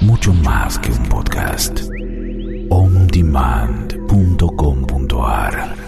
mucho más que un podcast. ondemand.com.ar.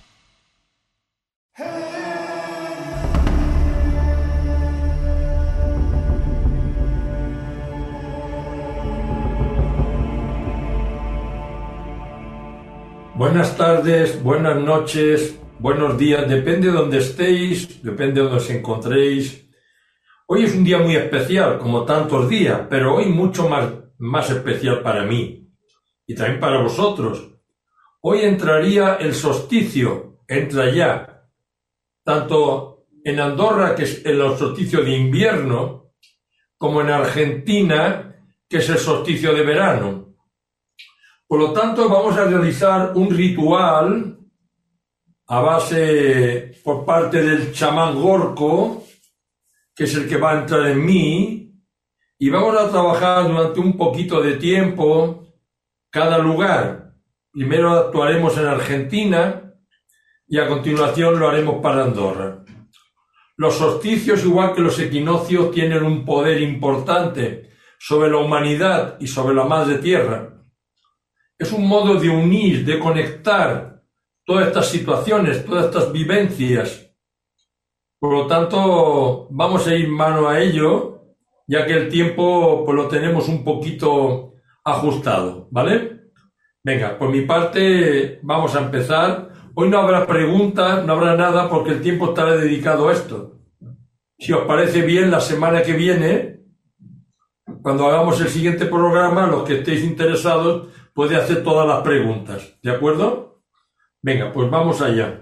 Buenas tardes, buenas noches, buenos días, depende de donde estéis, depende de donde os encontréis. Hoy es un día muy especial, como tantos días, pero hoy mucho más especial para mí y también para vosotros. Hoy entraría el solsticio, entra ya, tanto en Andorra, que es el solsticio de invierno, como en Argentina, que es el solsticio de verano. Por lo tanto, vamos a realizar un ritual a base por parte del chamán Gorko, que es el que va a entrar en mí, y vamos a trabajar durante un poquito de tiempo cada lugar. Primero actuaremos en Argentina y a continuación lo haremos para Andorra. Los solsticios, igual que los equinoccios, tienen un poder importante sobre la humanidad y sobre la madre tierra. Es un modo de unir, de conectar todas estas situaciones, todas estas vivencias. Por lo tanto, vamos a ir mano a ello, ya que el tiempo pues lo tenemos un poquito ajustado, ¿vale? Venga, por mi parte vamos a empezar. Hoy no habrá preguntas, no habrá nada, porque el tiempo estará dedicado a esto. Si os parece bien, la semana que viene, cuando hagamos el siguiente programa, los que estéis interesados, podéis hacer todas las preguntas, ¿de acuerdo? Venga, pues vamos allá.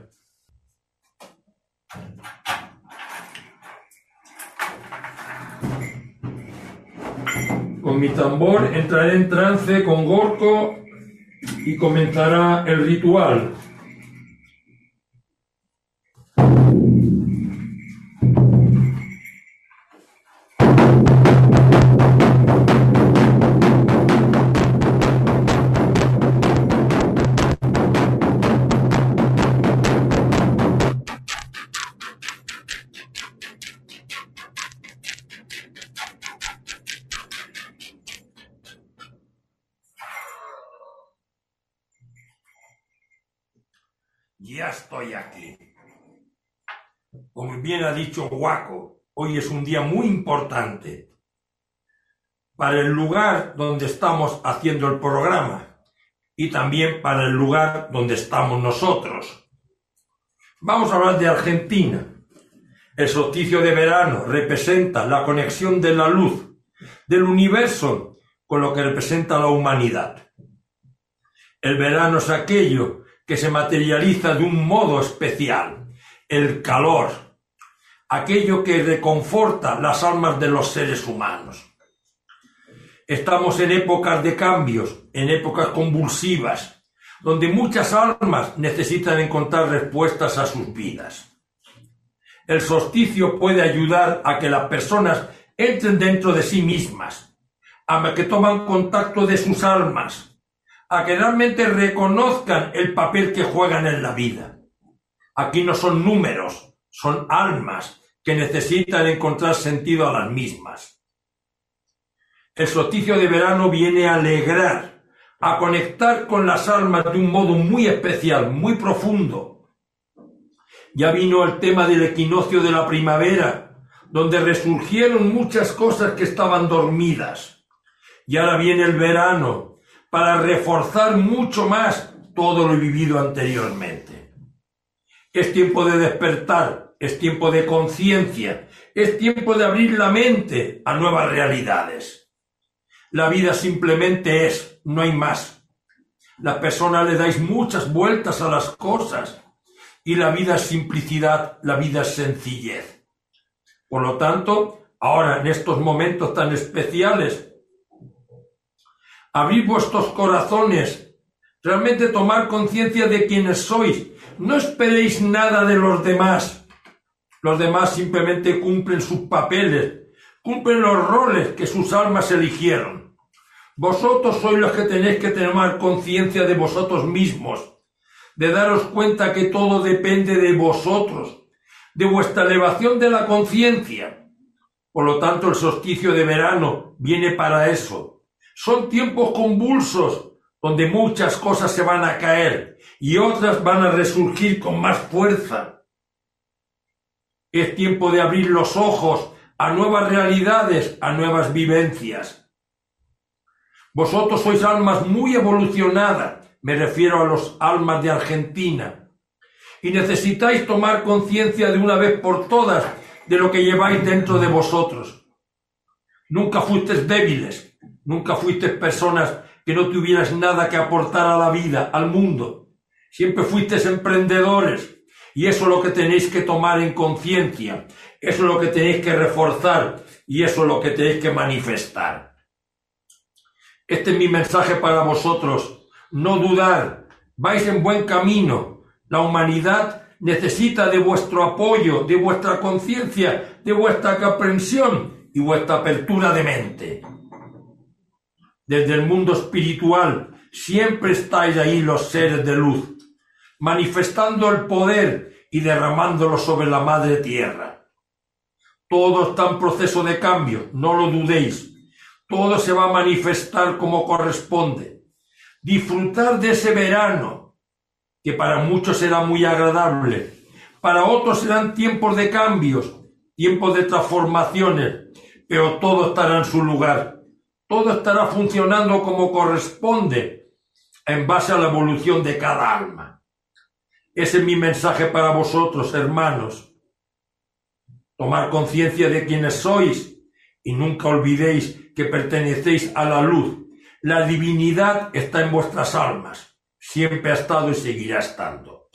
Con mi tambor entraré en trance con Gorko y comenzará el ritual. Ya estoy aquí. Como bien ha dicho Waco, hoy es un día muy importante para el lugar donde estamos haciendo el programa y también para el lugar donde estamos nosotros. Vamos a hablar de Argentina. El solsticio de verano representa la conexión de la luz del universo con lo que representa la humanidad. El verano es aquello que se materializa de un modo especial, el calor, aquello que reconforta las almas de los seres humanos. Estamos en épocas de cambios, en épocas convulsivas, donde muchas almas necesitan encontrar respuestas a sus vidas. El solsticio puede ayudar a que las personas entren dentro de sí mismas, a que toman contacto de sus almas, a que realmente reconozcan el papel que juegan en la vida. Aquí no son números, son almas que necesitan encontrar sentido a las mismas. El solsticio de verano viene a alegrar, a conectar con las almas de un modo muy especial, muy profundo. Ya vino el tema del equinoccio de la primavera, donde resurgieron muchas cosas que estaban dormidas. Y ahora viene el verano, para reforzar mucho más todo lo vivido anteriormente. Es tiempo de despertar, es tiempo de conciencia, es tiempo de abrir la mente a nuevas realidades. La vida simplemente es, no hay más. Las personas le dais muchas vueltas a las cosas y la vida es simplicidad, la vida es sencillez. Por lo tanto, ahora en estos momentos tan especiales, abrid vuestros corazones, realmente tomar conciencia de quiénes sois. No esperéis nada de los demás. Los demás simplemente cumplen sus papeles, cumplen los roles que sus almas eligieron. Vosotros sois los que tenéis que tomar conciencia de vosotros mismos, de daros cuenta que todo depende de vosotros, de vuestra elevación de la conciencia. Por lo tanto, el solsticio de verano viene para eso, Son tiempos convulsos, donde muchas cosas se van a caer y otras van a resurgir con más fuerza. Es tiempo de abrir los ojos a nuevas realidades, a nuevas vivencias. Vosotros sois almas muy evolucionadas, me refiero a los almas de Argentina, y necesitáis tomar conciencia de una vez por todas de lo que lleváis dentro de vosotros. Nunca fuisteis débiles, nunca fuisteis personas que no tuvierais nada que aportar a la vida, al mundo. Siempre fuisteis emprendedores, y eso es lo que tenéis que tomar en conciencia, eso es lo que tenéis que reforzar, y eso es lo que tenéis que manifestar. Este es mi mensaje para vosotros. No dudar, vais en buen camino. La humanidad necesita de vuestro apoyo, de vuestra conciencia, de vuestra comprensión y vuestra apertura de mente. Desde el mundo espiritual siempre estáis ahí los seres de luz, manifestando el poder y derramándolo sobre la madre tierra. Todo está en proceso de cambio, no lo dudéis. Todo se va a manifestar como corresponde. Disfrutar de ese verano, que para muchos será muy agradable, para otros serán tiempos de cambios, tiempos de transformaciones, pero todo estará en su lugar. Todo estará funcionando como corresponde, en base a la evolución de cada alma. Ese es mi mensaje para vosotros, hermanos. Tomar conciencia de quiénes sois y nunca olvidéis que pertenecéis a la luz. La divinidad está en vuestras almas. Siempre ha estado y seguirá estando.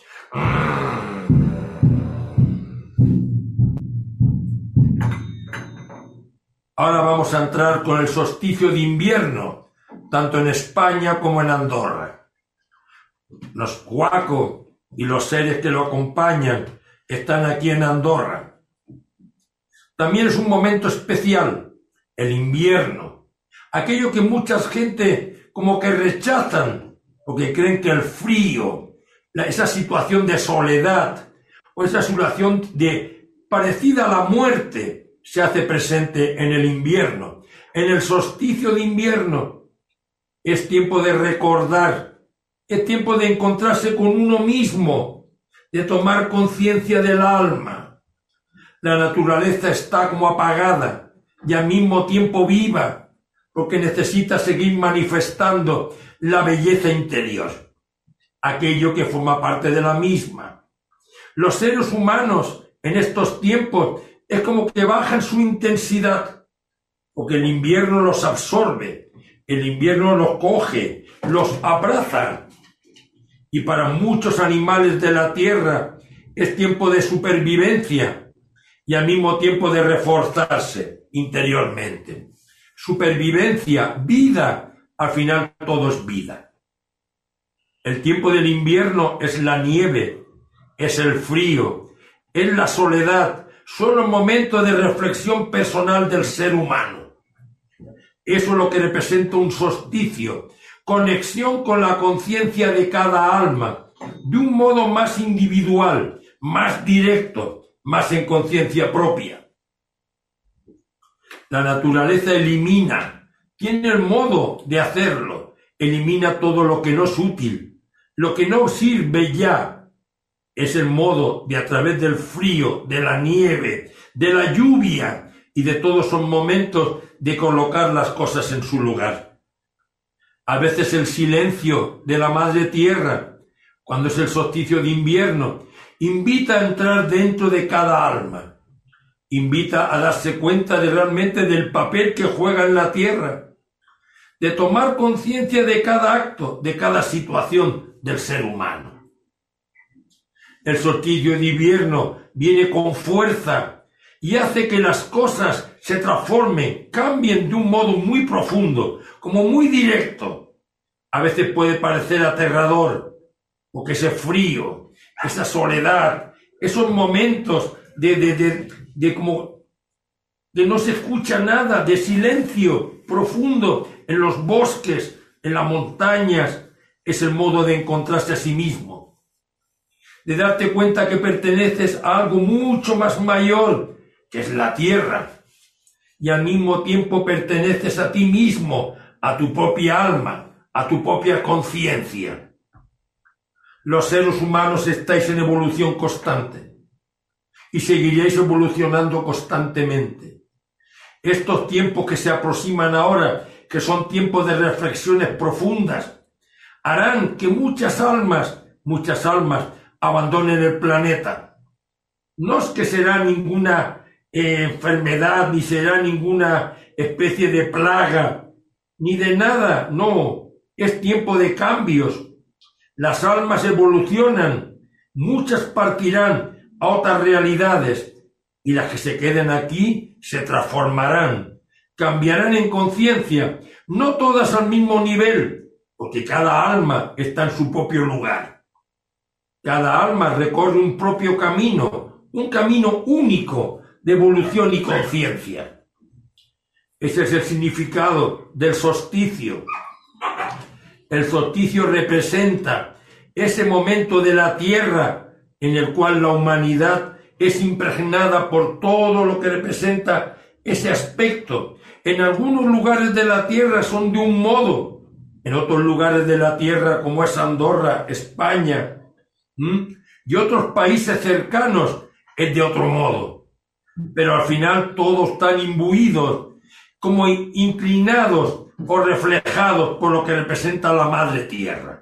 Ahora vamos a entrar con el solsticio de invierno, tanto en España como en Andorra. Los Huaco y los seres que lo acompañan están aquí en Andorra. También es un momento especial, el invierno, aquello que mucha gente como que rechazan, porque creen que el frío, esa situación de soledad o esa situación parecida a la muerte, se hace presente en el invierno. En el solsticio de invierno es tiempo de recordar, es tiempo de encontrarse con uno mismo, de tomar conciencia del alma. La naturaleza está como apagada y al mismo tiempo viva, porque necesita seguir manifestando la belleza interior, aquello que forma parte de la misma. Los seres humanos en estos tiempos es como que bajan su intensidad, porque el invierno los absorbe, el invierno los coge, los abraza. Y para muchos animales de la tierra es tiempo de supervivencia y al mismo tiempo de reforzarse interiormente. Supervivencia, vida, al final todo es vida. El tiempo del invierno es la nieve, es el frío, es la soledad, son los momentos de reflexión personal del ser humano. Eso es lo que representa un solsticio, conexión con la conciencia de cada alma, de un modo más individual, más directo, más en conciencia propia. La naturaleza elimina, tiene el modo de hacerlo, elimina todo lo que no es útil, lo que no sirve ya. Es el modo de, a través del frío, de la nieve, de la lluvia y de todos esos momentos, de colocar las cosas en su lugar. A veces el silencio de la madre tierra, cuando es el solsticio de invierno, invita a entrar dentro de cada alma, invita a darse cuenta de realmente del papel que juega en la tierra, de tomar conciencia de cada acto, de cada situación del ser humano. El solsticio de invierno viene con fuerza y hace que las cosas se transformen, cambien de un modo muy profundo, como muy directo. A veces puede parecer aterrador, porque ese frío, esa soledad, esos momentos de como de no se escucha nada, de silencio profundo en los bosques, en las montañas, es el modo de encontrarse a sí mismo. De darte cuenta que perteneces a algo mucho más mayor, que es la tierra, y al mismo tiempo perteneces a ti mismo, a tu propia alma, a tu propia conciencia. Los seres humanos estáis en evolución constante y seguiréis evolucionando constantemente. Estos tiempos que se aproximan ahora, que son tiempos de reflexiones profundas, harán que muchas almas abandonen el planeta. No es que será ninguna enfermedad, ni será ninguna especie de plaga, ni de nada, no, es tiempo de cambios. Las almas evolucionan, muchas partirán a otras realidades y las que se queden aquí se transformarán, cambiarán en conciencia, no todas al mismo nivel, porque cada alma está en su propio lugar. Cada alma recorre un propio camino, un camino único de evolución y conciencia. Ese es el significado del solsticio. El solsticio representa ese momento de la Tierra en el cual la humanidad es impregnada por todo lo que representa ese aspecto. En algunos lugares de la Tierra son de un modo, en otros lugares de la Tierra, como es Andorra, España, y otros países cercanos, es de otro modo. Pero al final todos están imbuidos, como inclinados o reflejados por lo que representa la Madre Tierra.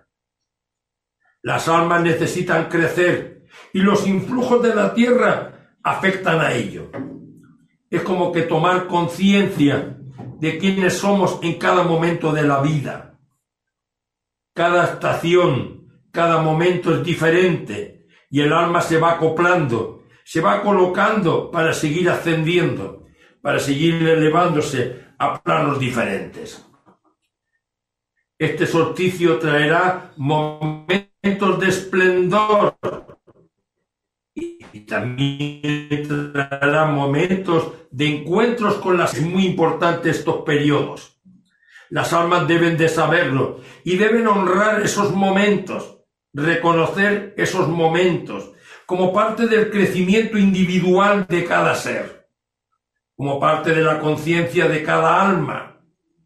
Las almas necesitan crecer y los influjos de la Tierra afectan a ello. Es como que tomar conciencia de quiénes somos en cada momento de la vida. Cada estación, cada momento es diferente y el alma se va acoplando, se va colocando para seguir ascendiendo, para seguir elevándose a planos diferentes. Este solsticio traerá momentos de esplendor y también traerá momentos de encuentros con las... Es muy importante estos periodos. Las almas deben de saberlo y deben honrar esos momentos, reconocer esos momentos como parte del crecimiento individual de cada ser, como parte de la conciencia de cada alma.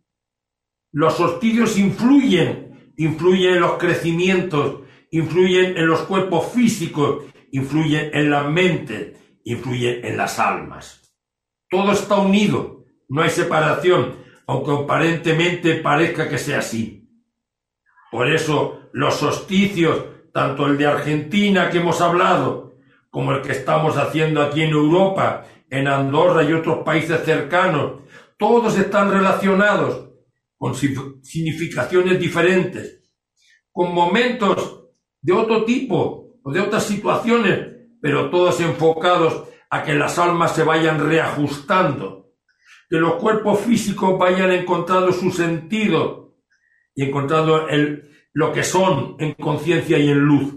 Los solsticios influyen en los crecimientos, influyen en los cuerpos físicos, influyen en la mente, influyen en las almas. Todo está unido, no hay separación, aunque aparentemente parezca que sea así. Por eso los solsticios, tanto el de Argentina que hemos hablado, como el que estamos haciendo aquí en Europa, en Andorra y otros países cercanos, todos están relacionados con significaciones diferentes, con momentos de otro tipo o de otras situaciones, pero todos enfocados a que las almas se vayan reajustando, que los cuerpos físicos vayan encontrando su sentido y encontrando lo que son en conciencia y en luz.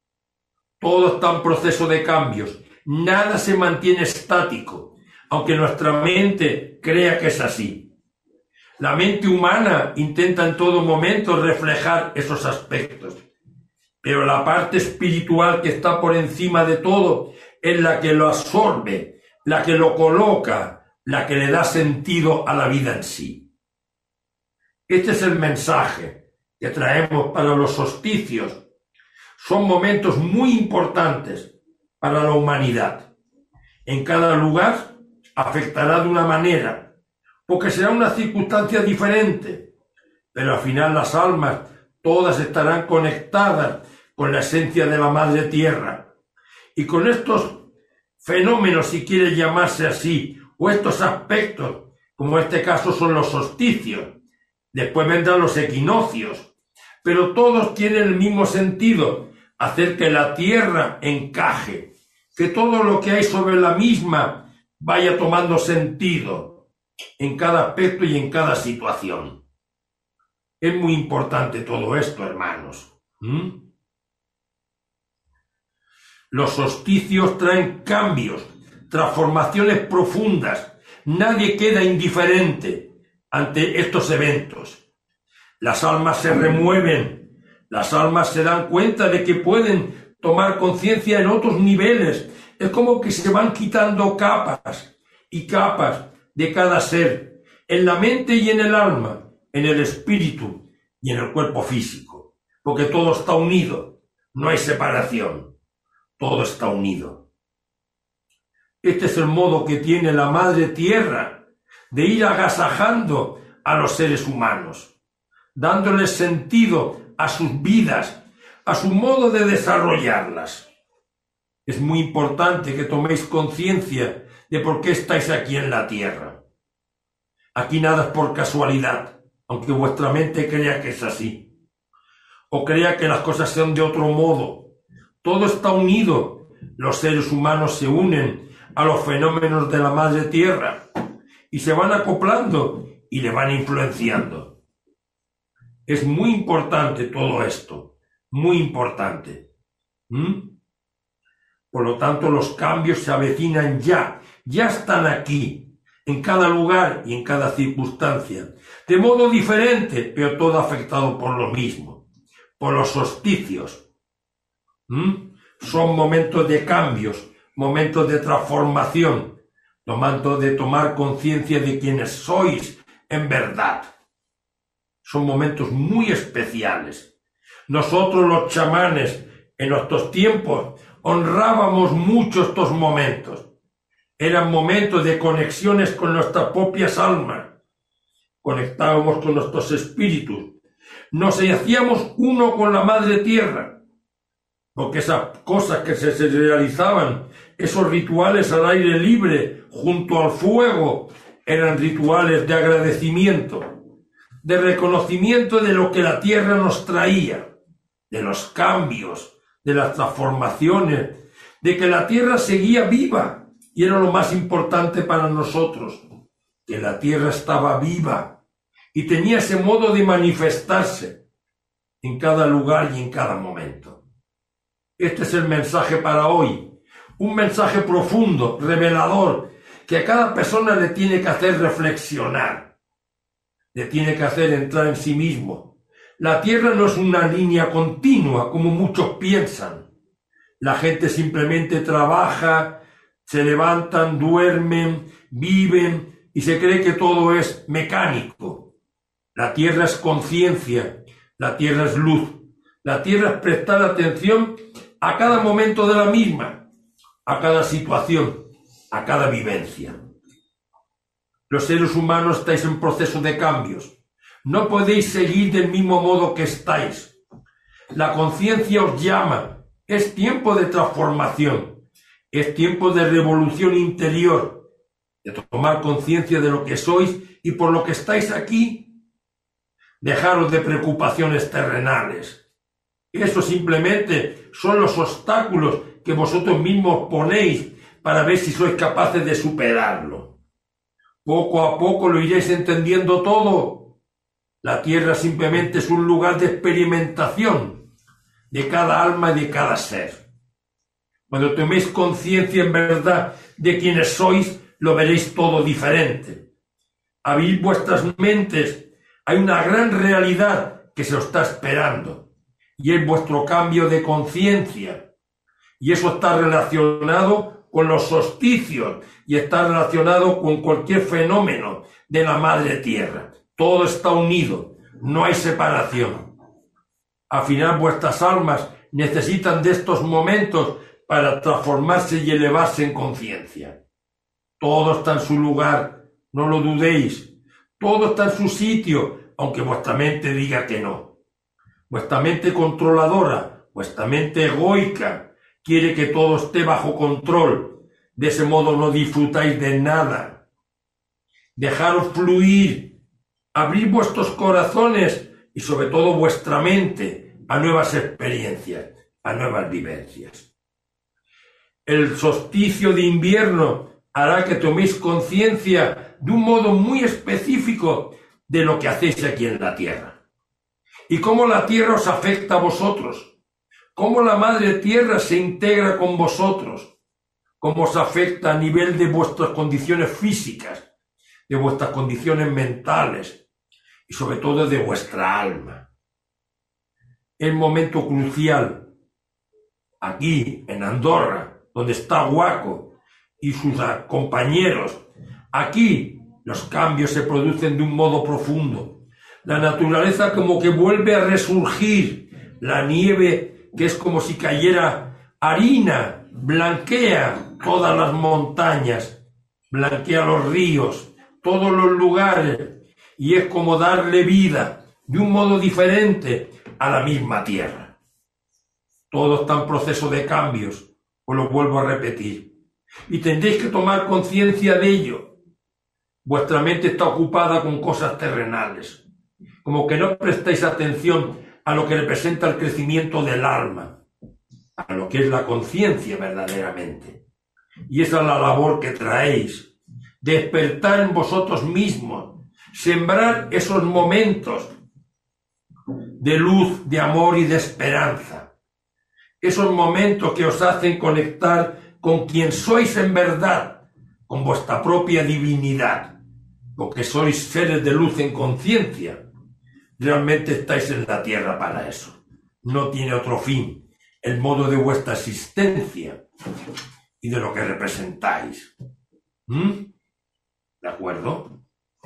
Todo está en proceso de cambios, nada se mantiene estático, aunque nuestra mente crea que es así. La mente humana intenta en todo momento reflejar esos aspectos, pero la parte espiritual que está por encima de todo es la que lo absorbe, la que lo coloca, la que le da sentido a la vida en sí. Este es el mensaje que traemos para los solsticios. Son momentos muy importantes para la humanidad. En cada lugar afectará de una manera, porque será una circunstancia diferente, pero al final las almas todas estarán conectadas con la esencia de la Madre Tierra. Y con estos fenómenos, si quiere llamarse así, o estos aspectos, como en este caso son los solsticios, después vendrán los equinoccios, pero todos tienen el mismo sentido, hacer que la Tierra encaje, que todo lo que hay sobre la misma vaya tomando sentido en cada aspecto y en cada situación. Es muy importante todo esto, hermanos. Los solsticios traen cambios, transformaciones profundas. Nadie queda indiferente ante estos eventos. Las almas se remueven, las almas se dan cuenta de que pueden tomar conciencia en otros niveles. Es como que se van quitando capas y capas de cada ser, en la mente y en el alma, en el espíritu y en el cuerpo físico, porque todo está unido, no hay separación, todo está unido. Este es el modo que tiene la Madre Tierra de ir agasajando a los seres humanos, dándoles sentido a sus vidas, a su modo de desarrollarlas. Es muy importante que toméis conciencia de por qué estáis aquí en la Tierra. Aquí nada es por casualidad, aunque vuestra mente crea que es así, o crea que las cosas sean de otro modo. Todo está unido. Los seres humanos se unen a los fenómenos de la Madre Tierra y se van acoplando y le van influenciando. Es muy importante todo esto, muy importante. Por lo tanto, los cambios se avecinan ya están aquí, en cada lugar y en cada circunstancia, de modo diferente, pero todo afectado por lo mismo, por los solsticios. Son momentos de cambios, momentos de transformación, momento de tomar conciencia de quiénes sois en verdad. Son momentos muy especiales. Nosotros los chamanes en nuestros tiempos honrábamos mucho estos momentos. Eran momentos de conexiones con nuestras propias almas. Conectábamos con nuestros espíritus. Nos hacíamos uno con la Madre Tierra. Porque esas cosas que se realizaban, esos rituales al aire libre, junto al fuego, eran rituales de agradecimiento, de reconocimiento de lo que la Tierra nos traía, de los cambios, de las transformaciones, de que la Tierra seguía viva. Y era lo más importante para nosotros, que la Tierra estaba viva y tenía ese modo de manifestarse en cada lugar y en cada momento. Este es el mensaje para hoy, un mensaje profundo, revelador, que a cada persona le tiene que hacer reflexionar, le tiene que hacer entrar en sí mismo. La Tierra no es una línea continua, como muchos piensan. La gente simplemente trabaja, se levantan, duermen, viven y se cree que todo es mecánico. La Tierra es conciencia, la Tierra es luz, la Tierra es prestar atención a cada momento de la misma, a cada situación, a cada vivencia. Los seres humanos estáis en proceso de cambios. No podéis seguir del mismo modo que estáis. La conciencia os llama. Es tiempo de transformación. Es tiempo de revolución interior, de tomar conciencia de lo que sois y por lo que estáis aquí. Dejaros de preocupaciones terrenales. Eso simplemente son los obstáculos que vosotros mismos ponéis para ver si sois capaces de superarlo. Poco a poco lo iréis entendiendo todo. La Tierra simplemente es un lugar de experimentación de cada alma y de cada ser. Cuando toméis conciencia en verdad de quiénes sois, lo veréis todo diferente. Abrid vuestras mentes. Hay una gran realidad que se os está esperando y es vuestro cambio de conciencia. Y eso está relacionado con los solsticios y está relacionado con cualquier fenómeno de la Madre Tierra. Todo está unido, no hay separación. Afinar vuestras almas necesitan de estos momentos para transformarse y elevarse en conciencia. Todo está en su lugar, no lo dudéis. Todo está en su sitio, aunque vuestra mente diga que no. Vuestra mente controladora, vuestra mente egoica, quiere que todo esté bajo control. De ese modo no disfrutáis de nada. Dejaros fluir, abrir vuestros corazones y sobre todo vuestra mente a nuevas experiencias, a nuevas vivencias. El solsticio de invierno hará que toméis conciencia de un modo muy específico de lo que hacéis aquí en la Tierra. Y cómo la Tierra os afecta a vosotros. Cómo la Madre Tierra se integra con vosotros. Cómo os afecta a nivel de vuestras condiciones físicas, de vuestras condiciones mentales y sobre todo de vuestra alma. El momento crucial, aquí en Andorra, donde está Guaco y sus compañeros. Aquí los cambios se producen de un modo profundo. La naturaleza como que vuelve a resurgir. La nieve, que es como si cayera harina, blanquea todas las montañas, blanquea los ríos, todos los lugares, y es como darle vida de un modo diferente a la misma tierra. Todo está en proceso de cambios, os lo vuelvo a repetir, y tendréis que tomar conciencia de ello. Vuestra mente está ocupada con cosas terrenales, como que no prestáis atención a lo que representa el crecimiento del alma, a lo que es la conciencia verdaderamente. Y esa es la labor que traéis, despertar en vosotros mismos, sembrar esos momentos de luz, de amor y de esperanza. Esos momentos que os hacen conectar con quien sois en verdad, con vuestra propia divinidad, porque sois seres de luz en conciencia. Realmente estáis en la tierra para eso. No tiene otro fin el modo de vuestra existencia y de lo que representáis. ¿De acuerdo?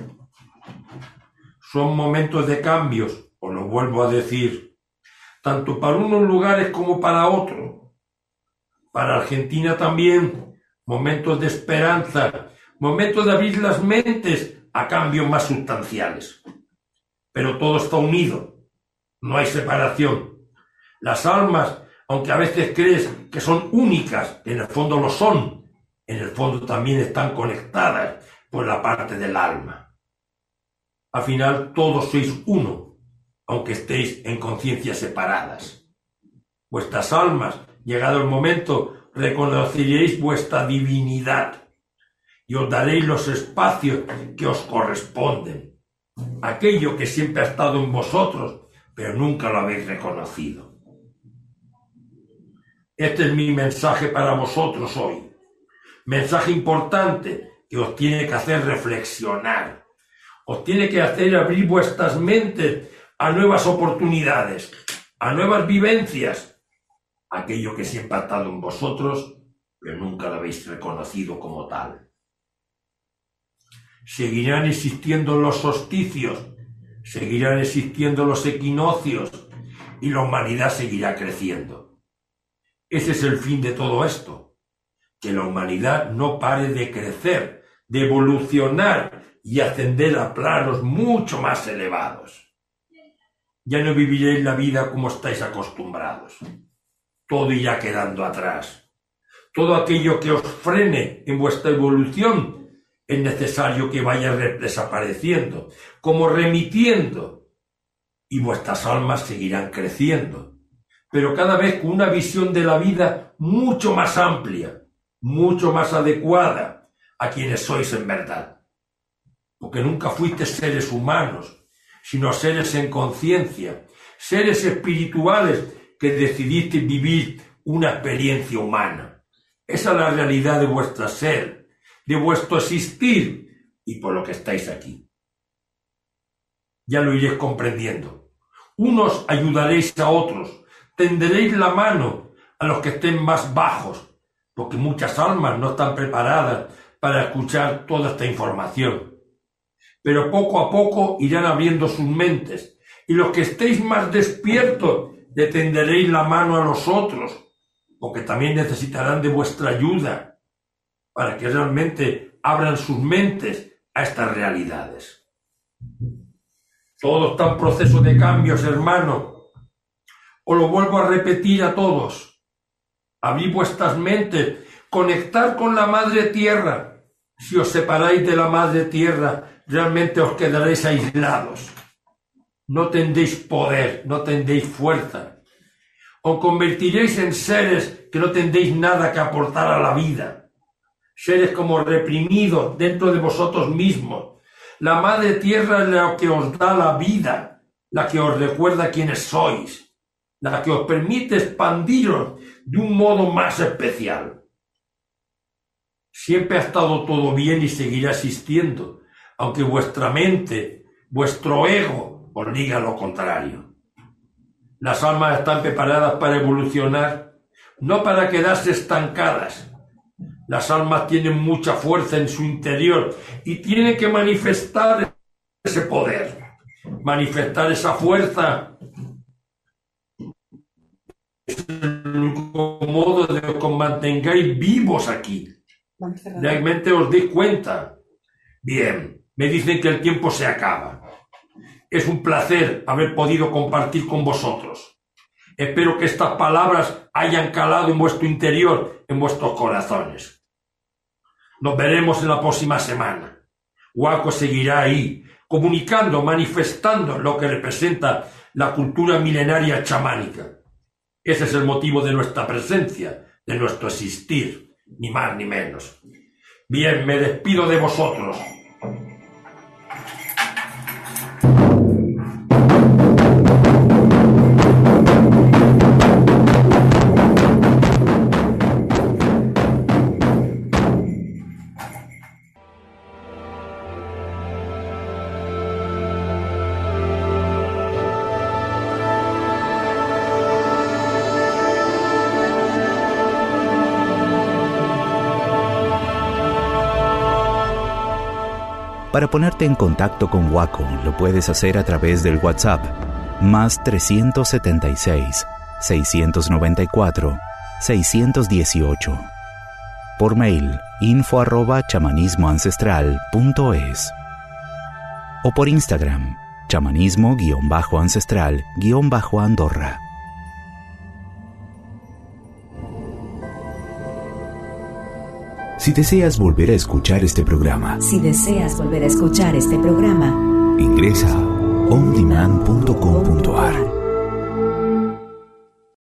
Son momentos de cambios, os lo vuelvo a decir, tanto para unos lugares como para otros. Para Argentina también, momentos de esperanza, momentos de abrir las mentes a cambios más sustanciales. Pero todo está unido, no hay separación. Las almas, aunque a veces crees que son únicas, en el fondo lo son, en el fondo también están conectadas por la parte del alma. Al final todos sois uno, aunque estéis en conciencias separadas. Vuestras almas, llegado el momento, reconoceréis vuestra divinidad y os daréis los espacios que os corresponden. Aquello que siempre ha estado en vosotros, pero nunca lo habéis reconocido. Este es mi mensaje para vosotros hoy. Mensaje importante que os tiene que hacer reflexionar. Os tiene que hacer abrir vuestras mentes a nuevas oportunidades, a nuevas vivencias. Aquello que siempre ha estado en vosotros, pero nunca lo habéis reconocido como tal. Seguirán existiendo los solsticios, seguirán existiendo los equinoccios y la humanidad seguirá creciendo. Ese es el fin de todo esto, que la humanidad no pare de crecer, de evolucionar y ascender a planos mucho más elevados. Ya no viviréis la vida como estáis acostumbrados. Todo irá quedando atrás. Todo aquello que os frene en vuestra evolución es necesario que vaya desapareciendo, como remitiendo, y vuestras almas seguirán creciendo, pero cada vez con una visión de la vida mucho más amplia, mucho más adecuada a quienes sois en verdad. Porque nunca fuisteis seres humanos, sino seres en conciencia, seres espirituales que decidisteis vivir una experiencia humana. Esa es la realidad de vuestra ser, de vuestro existir y por lo que estáis aquí. Ya lo iréis comprendiendo. Unos ayudaréis a otros, tenderéis la mano a los que estén más bajos, porque muchas almas no están preparadas para escuchar toda esta información. Pero poco a poco irán abriendo sus mentes, y los que estéis más despiertos le tenderéis la mano a los otros, porque también necesitarán de vuestra ayuda para que realmente abran sus mentes a estas realidades. Todo está en proceso de cambios, hermano. Os lo vuelvo a repetir a todos. Abrid vuestras mentes, conectar con la Madre Tierra. Si os separáis de la Madre Tierra, realmente os quedaréis aislados. No tendréis poder, no tendréis fuerza. Os convertiréis en seres que no tendréis nada que aportar a la vida. Seres como reprimidos dentro de vosotros mismos. La Madre Tierra es la que os da la vida, la que os recuerda quiénes sois, la que os permite expandiros de un modo más especial. Siempre ha estado todo bien y seguirá existiendo, aunque vuestra mente, vuestro ego, os diga lo contrario. Las almas están preparadas para evolucionar, no para quedarse estancadas. Las almas tienen mucha fuerza en su interior y tienen que manifestar ese poder. manifestar esa fuerza es el único modo de que os mantengáis vivos aquí. Realmente os deis cuenta. Bien, me dicen que el tiempo se acaba. Es un placer haber podido compartir con vosotros. Espero que estas palabras hayan calado en vuestro interior, en vuestros corazones. Nos veremos en la próxima semana. Waco seguirá ahí, comunicando, manifestando lo que representa la cultura milenaria chamánica. Ese es el motivo de nuestra presencia, de nuestro existir, ni más ni menos. Bien, me despido de vosotros. Para ponerte en contacto con Waco, lo puedes hacer a través del WhatsApp más 376 694 618. Por mail info@chamanismoancestral.es o por Instagram chamanismo_ancestral_Andorra. Si deseas volver a escuchar este programa, ingresa a ondemand.com.ar.